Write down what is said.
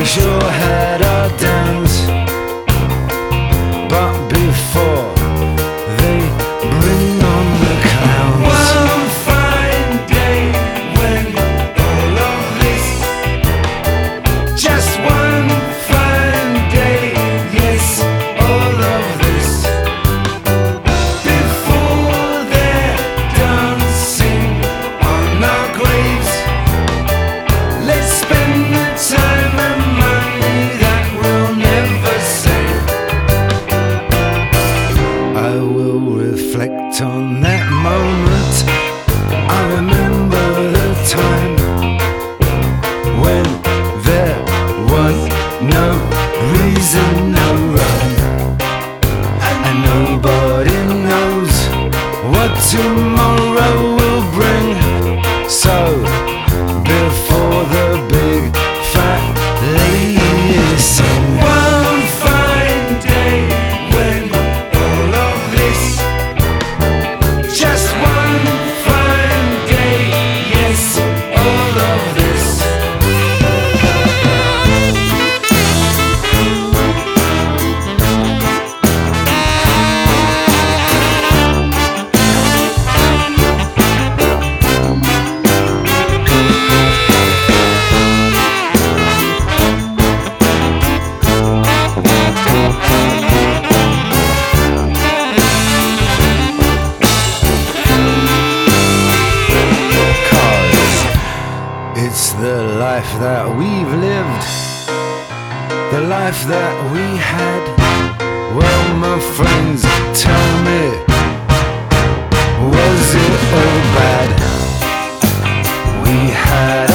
sure had our downs, but before they bring on the clowns. One fine day when all of this, just one fine day, yes, all of this, before they're dancing on our graves, let's spend the time and money that we'll never save. I will reflect on that moment. I remember the time when there was no reason, no rhyme, and nobody knows what tomorrow will bring. So before the big fat lady sing, one fine day when all of this, just one fine day, yes, all of this. It's the life that we've lived, the life that we had. Well, my friends, tell me, was it all bad? We had